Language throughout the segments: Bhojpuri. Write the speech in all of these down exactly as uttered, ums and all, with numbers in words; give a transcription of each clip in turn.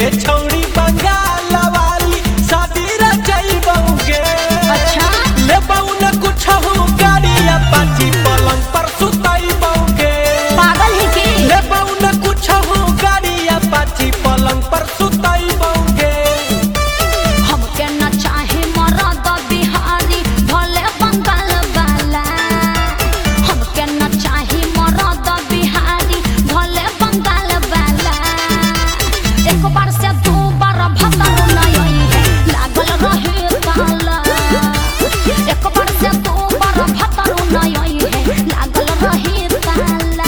छौड़ी बंगाल वाली शादी रचैबौगे। अच्छा ले बहु न कुछ हूँ गाड़िया पाची पलंग पर सुतैबौगे। पागल है की ले बहु न कुछ हूँ गाड़िया पाची पलंग पर सुतैबौगे। हमके न चाहे मरद बिहारी भले बंगाल वाला। हमके न चाहे मरद बिहारी भले बंगाल वाला। एक बार से दो बार भतर नहीं है लागल रहे काला। एक बार से दो बार भतर नहीं है लागल रहे काला।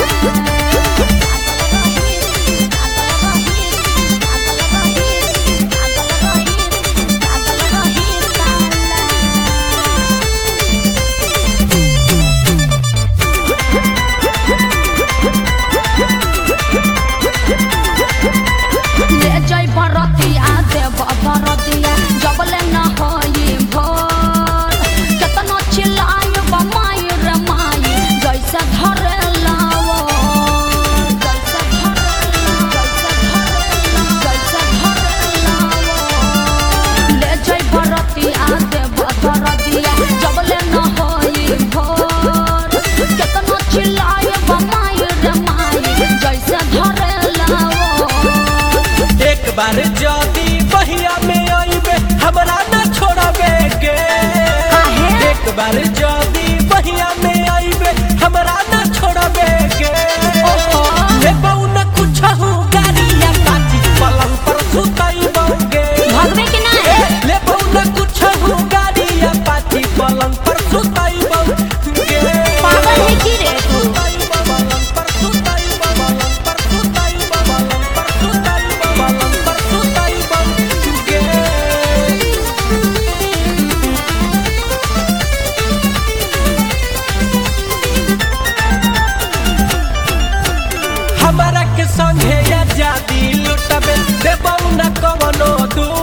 ले जाई बरतिया देव बरतिया जबले न होई भोर। केतनो चिल्लाई बमाई रे माई जैसे धरे लाओ। जैसे धरे लाओ, जैसे धरे लाओ, जैसे धरे लाओ। ले जाई बरतिया देव बरतिया जबले न होई भोर। केतनो चिल्लाई बमाई रे माई जैसे धरे लाओ। एक बार जदी बहिया में आइबे हमरा न छोड़बे के। काहे? एक बार जदी बहिया में आइबे हमरा न छोड़बे के। ओहो। ले बहु न कुछ हूँ गाड़िया पाची पलंग पर सुतैबौगे। भगवे के ना है ले बहु न कुछ हूँ गाड़िया पाची पलंग पर सुतैबौगे। पागल है की रे तू। पलंग पर सुतैबौ, पलंग पर सुतैबौ, पलंग पर सुतैबौ, पलंग पर सुतैबौगे। हमारा के संगे आजादी लुटबे देबौ न कवनो दू